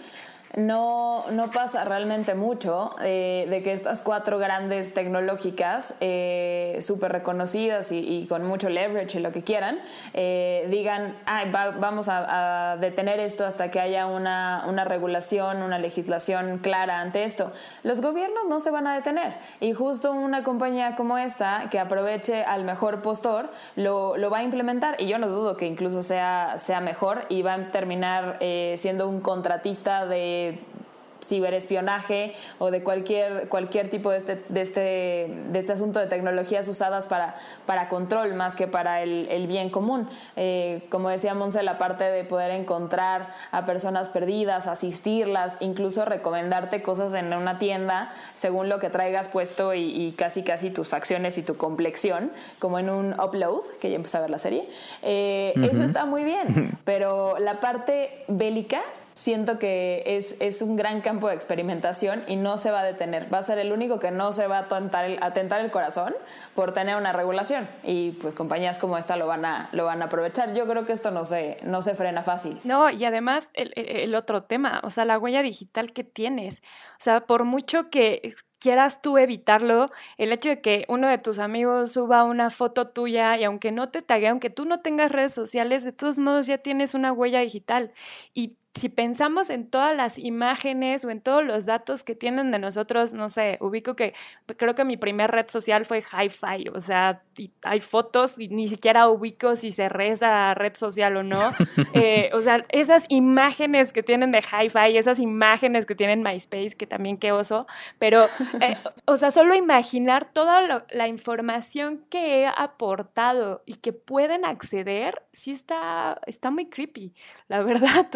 No, no pasa realmente mucho eh, de que estas cuatro grandes tecnológicas eh, súper reconocidas y, y con mucho leverage y lo que quieran eh, digan: ah, va, vamos a, a detener esto hasta que haya una, una regulación, una legislación clara ante esto. Los gobiernos no se van a detener, y justo una compañía como esta que aproveche al mejor postor lo, lo va a implementar, y yo no dudo que incluso sea, sea mejor y va a terminar eh, siendo un contratista de ciberespionaje o de cualquier cualquier tipo de este de este de este asunto de tecnologías usadas para para control más que para el, el bien común. Eh, como decía Monse, la parte de poder encontrar a personas perdidas, asistirlas, incluso recomendarte cosas en una tienda según lo que traigas puesto y, y casi casi tus facciones y tu complexión, como en un Upload, que ya empecé a ver la serie. Eh, uh-huh. Eso está muy bien, pero la parte bélica siento que es, es un gran campo de experimentación y no se va a detener. Va a ser el único que no se va a tentar el, a tentar el corazón por tener una regulación, y pues compañías como esta lo van a, lo van a aprovechar. Yo creo que esto no se, no se frena fácil. No, y además el, el otro tema, o sea, la huella digital que tienes. O sea, por mucho que quieras tú evitarlo, el hecho de que uno de tus amigos suba una foto tuya y aunque no te tague, aunque tú no tengas redes sociales, de todos modos ya tienes una huella digital. Y si pensamos en todas las imágenes o en todos los datos que tienen de nosotros, no sé, ubico que creo que mi primer red social fue Hi-Fi, o sea, y hay fotos y ni siquiera ubico si se reza red social o no. eh, o sea, esas imágenes que tienen de Hi-Fi, esas imágenes que tienen MySpace, que también qué oso, pero, eh, o sea, solo imaginar toda lo, la información que he aportado y que pueden acceder, sí está, está muy creepy, la verdad, o sea,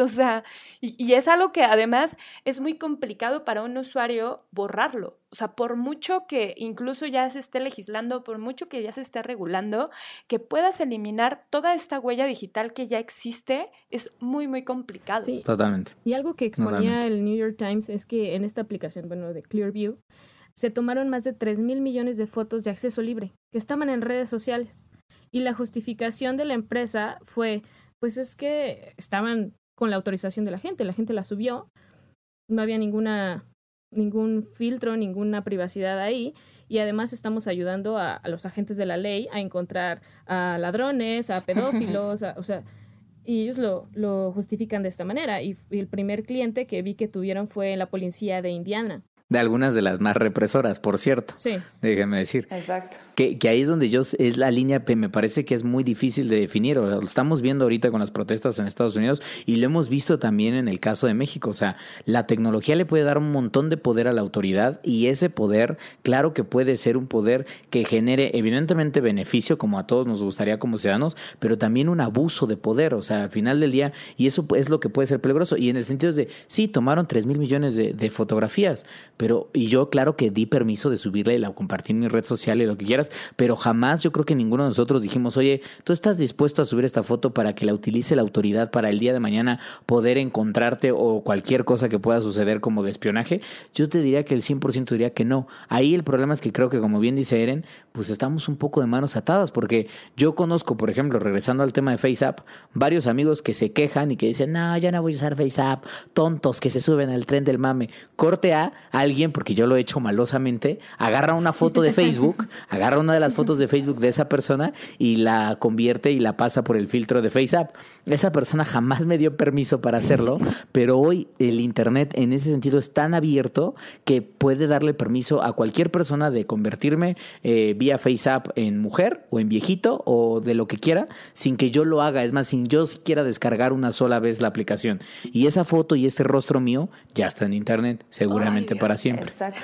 y, y es algo que además es muy complicado para un usuario borrarlo. O sea, por mucho que incluso ya se esté legislando, por mucho que ya se esté regulando, que puedas eliminar toda esta huella digital que ya existe, es muy, muy complicado. Sí. Totalmente. Y algo que exponía Totalmente. el New York Times es que en esta aplicación, bueno, de Clearview, se tomaron más de tres mil millones de fotos de acceso libre que estaban en redes sociales. Y la justificación de la empresa fue, pues es que estaban con la autorización de la gente, la gente la subió, no había ninguna... ningún filtro, ninguna privacidad ahí, y además estamos ayudando a, a los agentes de la ley a encontrar a ladrones, a pedófilos, a, o sea, y ellos lo, lo justifican de esta manera, y, y el primer cliente que vi que tuvieron fue la policía de Indiana. De algunas de las más represoras, por cierto. Sí. Déjenme decir. Exacto. Que, que ahí es donde yo, es la línea que me parece que es muy difícil de definir. O sea, lo estamos viendo ahorita con las protestas en Estados Unidos y lo hemos visto también en el caso de México. O sea, la tecnología le puede dar un montón de poder a la autoridad y ese poder, claro que puede ser un poder que genere evidentemente beneficio, como a todos nos gustaría como ciudadanos, pero también un abuso de poder. O sea, al final del día, y eso es lo que puede ser peligroso. Y en el sentido de, sí, tomaron tres mil millones de, de fotografías, pero, y yo claro que di permiso de subirla y la compartir en mi red social y lo que quieras, pero jamás yo creo que ninguno de nosotros dijimos, oye, ¿tú estás dispuesto a subir esta foto para que la utilice la autoridad para el día de mañana poder encontrarte o cualquier cosa que pueda suceder como de espionaje? Yo te diría que el cien por ciento diría que no. Ahí el problema es que creo que, como bien dice Eren, pues estamos un poco de manos atadas, porque yo conozco, por ejemplo, regresando al tema de FaceApp, varios amigos que se quejan y que dicen, no, ya no voy a usar FaceApp, tontos que se suben al tren del mame. Corte a alguien, porque yo lo he hecho malosamente, agarra una foto de Facebook, agarra una de las fotos de Facebook de esa persona y la convierte y la pasa por el filtro de FaceApp. Esa persona jamás me dio permiso para hacerlo, pero hoy el internet en ese sentido es tan abierto que puede darle permiso a cualquier persona de convertirme eh, vía FaceApp en mujer o en viejito o de lo que quiera, sin que yo lo haga. Es más, sin yo siquiera descargar una sola vez la aplicación. Y esa foto y este rostro mío ya está en internet, seguramente Ay, para siempre. Exacto.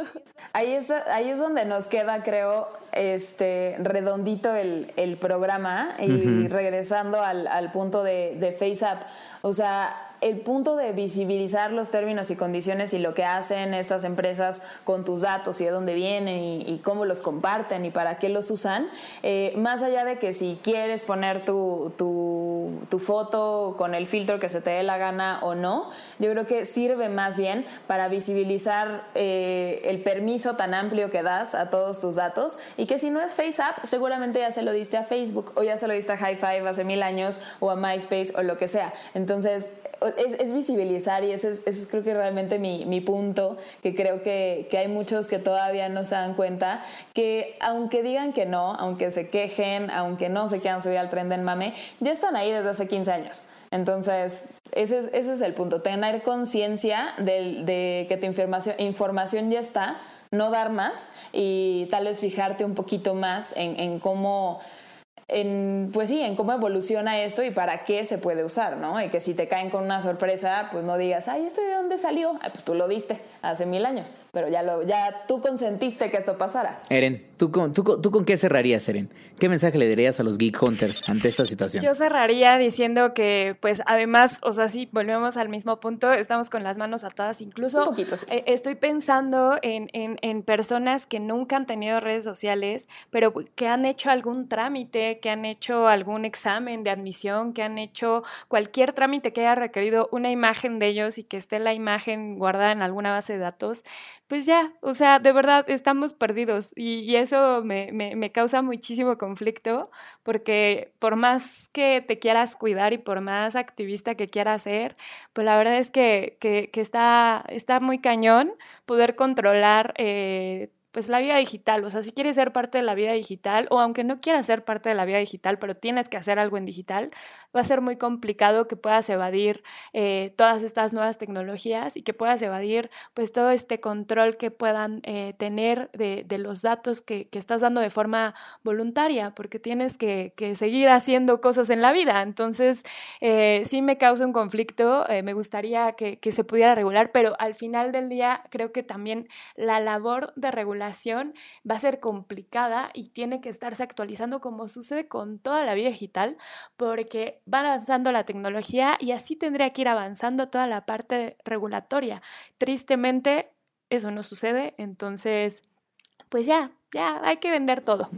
Ahí es, ahí es donde nos queda, creo, este redondito el, el programa y uh-huh. regresando al, al punto de, de FaceApp. O sea, el punto de visibilizar los términos y condiciones y lo que hacen estas empresas con tus datos y de dónde vienen y, y cómo los comparten y para qué los usan, eh, más allá de que si quieres poner tu, tu, tu foto con el filtro que se te dé la gana o no, yo creo que sirve más bien para visibilizar eh, el permiso tan amplio que das a todos tus datos y que si no es FaceApp, seguramente ya se lo diste a Facebook o ya se lo diste a High Five hace mil años o a MySpace o lo que sea. Entonces, Es, es visibilizar y ese es, ese es creo que realmente mi, mi punto, que creo que, que hay muchos que todavía no se dan cuenta que aunque digan que no, aunque se quejen, aunque no se quieran subir al tren del mame, ya están ahí desde hace quince años. Entonces, ese es, ese es el punto, tener conciencia de, de que tu información, información ya está, no dar más y tal vez fijarte un poquito más en, en cómo... En, pues sí, en cómo evoluciona esto y para qué se puede usar, ¿no? Y que si te caen con una sorpresa, pues no digas, ay, ¿esto de dónde salió? Ay, pues tú lo diste hace mil años, pero ya lo, ya tú consentiste que esto pasara. Eren, ¿tú con, tú, ¿tú con qué cerrarías, Eren? ¿Qué mensaje le darías a los Geek Hunters ante esta situación? Yo cerraría diciendo que, pues, además, o sea, sí, volvemos al mismo punto, estamos con las manos atadas, incluso un poquito, sí. eh, estoy pensando en, en, en personas que nunca han tenido redes sociales, pero que han hecho algún trámite, que han hecho algún examen de admisión, que han hecho cualquier trámite que haya requerido una imagen de ellos y que esté la imagen guardada en alguna base de datos, pues ya, o sea, de verdad estamos perdidos y, y eso me, me, me causa muchísimo conflicto porque por más que te quieras cuidar y por más activista que quieras ser, pues la verdad es que, que, que está, está muy cañón poder controlar eh, pues la vida digital. O sea, si quieres ser parte de la vida digital o aunque no quieras ser parte de la vida digital, pero tienes que hacer algo en digital, va a ser muy complicado que puedas evadir eh, todas estas nuevas tecnologías y que puedas evadir pues todo este control que puedan eh, tener de, de los datos que, que estás dando de forma voluntaria, porque tienes que, que seguir haciendo cosas en la vida. Entonces, eh, sí me causa un conflicto, eh, me gustaría que, que se pudiera regular, pero al final del día creo que también la labor de regular regulación va a ser complicada y tiene que estarse actualizando como sucede con toda la vida digital, porque va avanzando la tecnología y así tendría que ir avanzando toda la parte regulatoria. Tristemente, eso no sucede, entonces, pues ya, ya, hay que vender todo.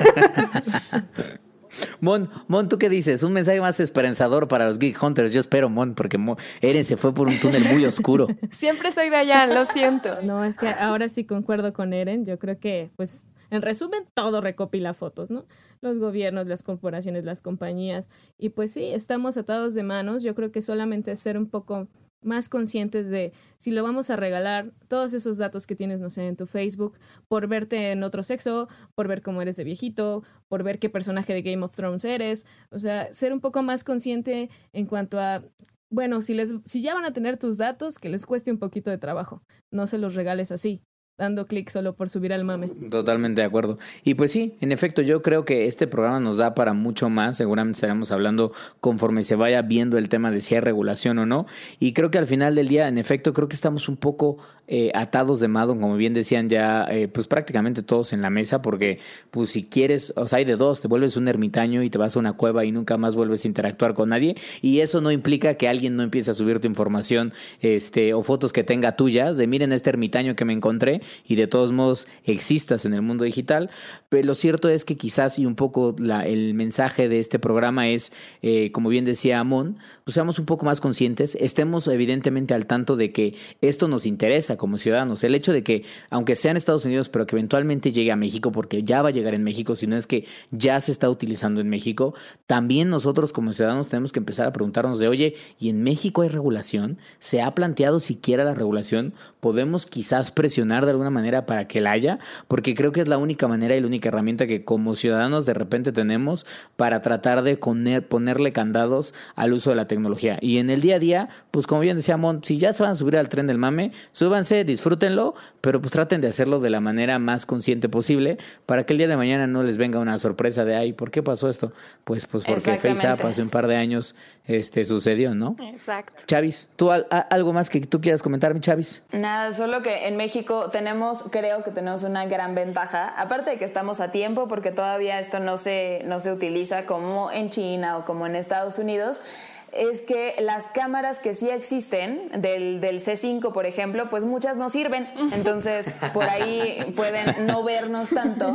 Mon, Mon, ¿tú qué dices? Un mensaje más esperanzador para los Geek Hunters. Yo espero, Mon, porque Mon, Eren se fue por un túnel muy oscuro. Siempre soy de allá, lo siento. No, es que ahora sí concuerdo con Eren. Yo creo que, pues, en resumen, todo recopila fotos, ¿no? Los gobiernos, las corporaciones, las compañías. Y pues sí, estamos atados de manos. Yo creo que solamente ser un poco más conscientes de si lo vamos a regalar, todos esos datos que tienes, no sé, en tu Facebook, por verte en otro sexo, por ver cómo eres de viejito, por ver qué personaje de Game of Thrones eres. O sea, ser un poco más consciente en cuanto a, bueno, si les, si ya van a tener tus datos, que les cueste un poquito de trabajo. No se los regales así, dando clic solo por subir al mame. Totalmente de acuerdo. Y pues sí, en efecto, yo creo que este programa nos da para mucho más. Seguramente estaremos hablando conforme se vaya viendo el tema de si hay regulación o no. Y creo que al final del día, en efecto, creo que estamos un poco eh, atados de mano, como bien decían ya, eh, pues prácticamente todos en la mesa, porque pues si quieres, o sea, hay de dos, te vuelves un ermitaño y te vas a una cueva y nunca más vuelves a interactuar con nadie. Y eso no implica que alguien no empiece a subir tu información este, o fotos que tenga tuyas, de miren este ermitaño que me encontré, y de todos modos existas en el mundo digital. Pero lo cierto es que quizás, y un poco la, el mensaje de este programa es, eh, como bien decía Amon, pues seamos un poco más conscientes, estemos evidentemente al tanto de que esto nos interesa como ciudadanos. El hecho de que, aunque sea en Estados Unidos, pero que eventualmente llegue a México, porque ya va a llegar en México, si no es que ya se está utilizando en México, también nosotros como ciudadanos tenemos que empezar a preguntarnos de, oye, ¿y en México hay regulación? ¿Se ha planteado siquiera la regulación? ¿Podemos quizás presionar de alguna manera para que la haya? Porque creo que es la única manera y la única herramienta que como ciudadanos de repente tenemos para tratar de poner, ponerle candados al uso de la tecnología. Y en el día a día, pues como bien decía Mon, si ya se van a subir al tren del mame, súbanse, disfrútenlo, pero pues traten de hacerlo de la manera más consciente posible para que el día de mañana no les venga una sorpresa de, ay, ¿por qué pasó esto? Pues, pues porque FaceApp hace un par de años este, sucedió, ¿no? Exacto. Chavis, ¿tú al, a, algo más que tú quieras comentar, mi Chavis? Nada, solo que en México tenemos, creo que tenemos una gran ventaja, aparte de que estamos a tiempo porque todavía esto no se, no se utiliza como en China o como en Estados Unidos, es que las cámaras que sí existen del, del C cinco, por ejemplo, pues muchas no sirven, entonces por ahí pueden no vernos tanto,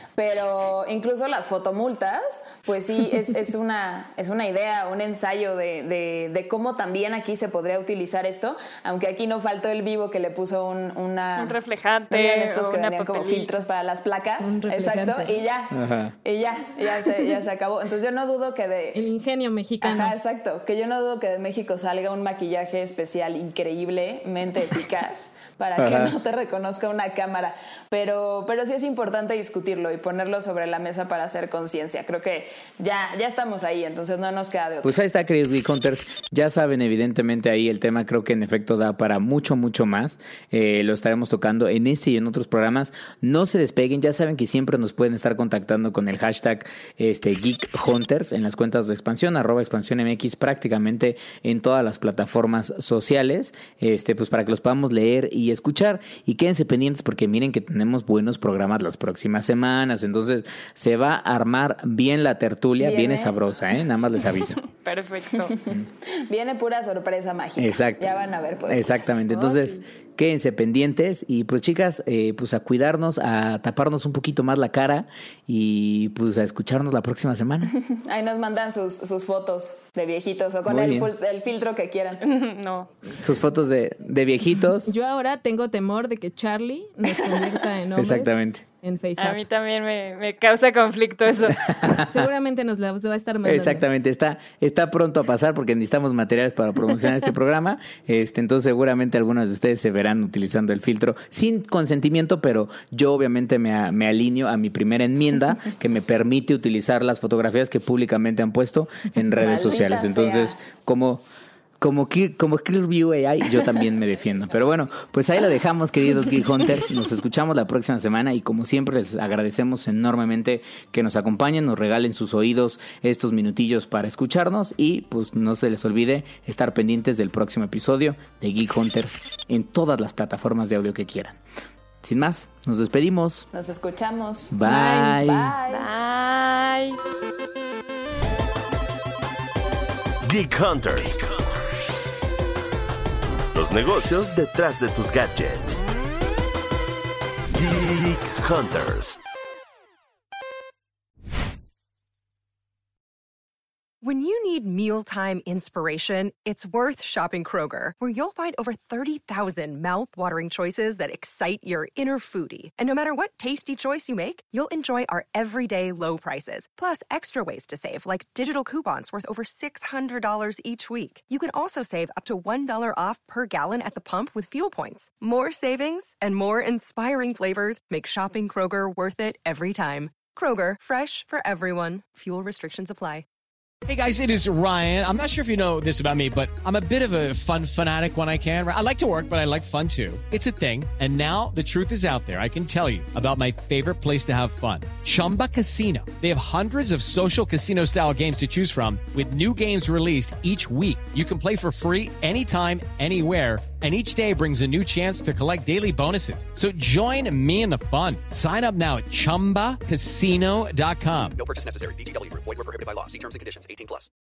pero incluso las fotomultas, pues sí, es, es, una, es una idea, un ensayo de, de, de cómo también aquí se podría utilizar esto, aunque aquí no faltó el vivo que le puso un, una, un reflejante, estos que una venían como filtros para las placas, exacto, y ya, Ajá. y ya, ya se, ya se acabó. Entonces yo no dudo que de... El ingenio mexicano. Ajá, exacto, que yo no dudo que de México salga un maquillaje especial increíblemente eficaz para Ajá. que no te reconozca una cámara, pero, pero sí es importante discutirlo y ponerlo sobre la mesa para hacer conciencia. Creo que ya, ya estamos ahí, entonces no nos queda de otra. Pues ahí está, queridos Geek Hunters. Ya saben, evidentemente ahí el tema creo que en efecto da para mucho, mucho más. Eh, lo estaremos tocando en este y en otros programas. No se despeguen, ya saben que siempre nos pueden estar contactando con el hashtag este, Geek Hunters en las cuentas de expansión, arroba expansión M X, prácticamente en todas las plataformas sociales, este, pues para que los podamos leer y escuchar. Y quédense pendientes porque miren que tenemos buenos programas las próximas semanas. Entonces se va a armar bien la tertulia, viene, viene sabrosa, ¿eh? Nada más les aviso. Perfecto. Viene pura sorpresa mágica. Exacto. Ya van a ver, pues. Exactamente. Entonces, oh, sí. Quédense pendientes y pues chicas, eh, pues a cuidarnos, a taparnos un poquito más la cara y pues a escucharnos la próxima semana. Ahí nos mandan sus, sus fotos de viejitos o con el, full, el filtro que quieran. No. Sus fotos de, de viejitos. Yo ahora tengo temor de que Charlie nos convierta en hombres. Exactamente. En FaceApp. A mí también me, me causa conflicto eso. Seguramente nos la va a estar mandando. Exactamente, está, está pronto a pasar porque necesitamos materiales para promocionar este programa. Este, entonces seguramente algunos de ustedes se verán utilizando el filtro sin consentimiento, pero yo obviamente me, me alineo a mi primera enmienda que me permite utilizar las fotografías que públicamente han puesto en redes Maldita sociales. Entonces, sea. como... Como, como Clearview A I, yo también me defiendo. Pero bueno, pues ahí lo dejamos, queridos Geek Hunters. Nos escuchamos la próxima semana y como siempre les agradecemos enormemente que nos acompañen, nos regalen sus oídos estos minutillos para escucharnos y pues no se les olvide estar pendientes del próximo episodio de Geek Hunters en todas las plataformas de audio que quieran. Sin más, nos despedimos. Nos escuchamos. Bye. Bye. Bye. Geek Hunters. Los negocios detrás de tus gadgets. Geek Hunters. When you need mealtime inspiration, it's worth shopping Kroger, where you'll find over thirty thousand mouth-watering choices that excite your inner foodie. And no matter what tasty choice you make, you'll enjoy our everyday low prices, plus extra ways to save, like digital coupons worth over six hundred dollars each week. You can also save up to one dollar off per gallon at the pump with fuel points. More savings and more inspiring flavors make shopping Kroger worth it every time. Kroger, fresh for everyone. Fuel restrictions apply. Hey guys, it is Ryan. I'm not sure if you know this about me, but I'm a bit of a fun fanatic when I can. I like to work, but I like fun too. It's a thing. And now the truth is out there. I can tell you about my favorite place to have fun. Chumba Casino. They have hundreds of social casino style games to choose from with new games released each week. You can play for free anytime, anywhere. And each day brings a new chance to collect daily bonuses. So join me in the fun. Sign up now at chumba casino dot com. No purchase necessary. V G W Group. Void where prohibited by law. See terms and conditions. eighteen plus.